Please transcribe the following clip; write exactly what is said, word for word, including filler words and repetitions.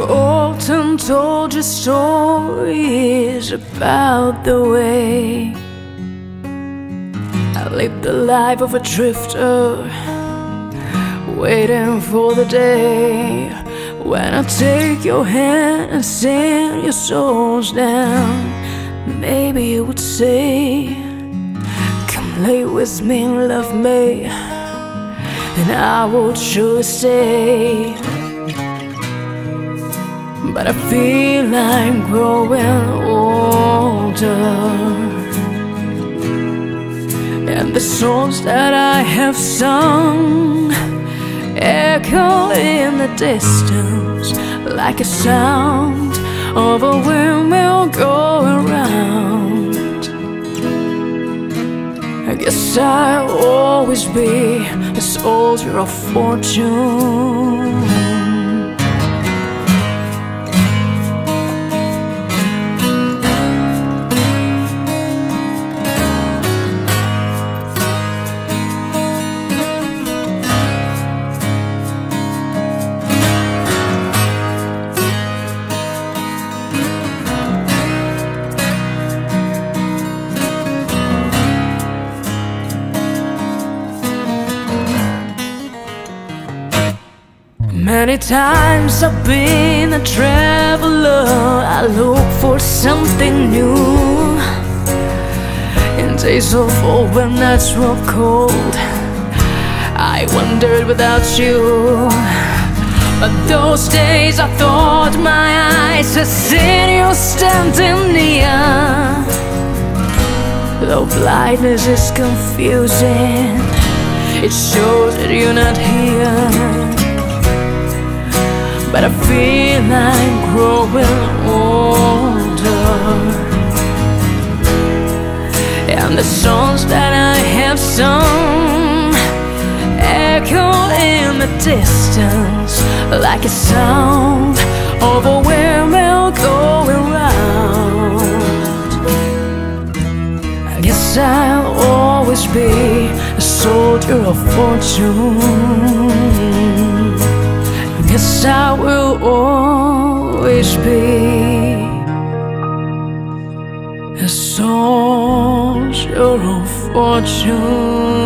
you often told your stories about the way I lived the life of a drifter, waiting for the day when I take your hand and send your souls down. Maybe you would say, come lay with me and love me, and I would surely stay. But I feel I'm growing older, and the songs that I have sung echo in the distance like a sound of a windmill going round. I guess I'll always be a soldier of fortune. Many times I've been a traveler, I look for something new. In days of old when nights were cold, I wandered without you. But those days I thought my eyes had seen you standing near. Though blindness is confusing, it shows that you're not here. But I feel I'm growing older, and the songs that I have sung echo in the distance like a sound of a windmill going round. I guess I'll always be a soldier of fortune. Yes, I will always be a soldier of fortune.